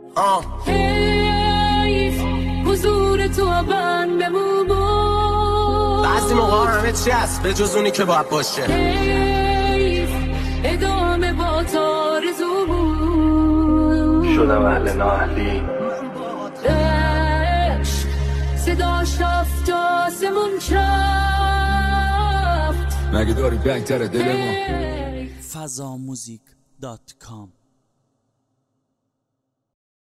حیف حضور تو بندمون بود. بعضی موقع همه چی هست به جز اونی که باید باشه. حیف ادامه با تارزو بود. شدم اهل نااهلی صداش رفت آسمون چفت. مگه داری بهتره دل ما fazamuzik.com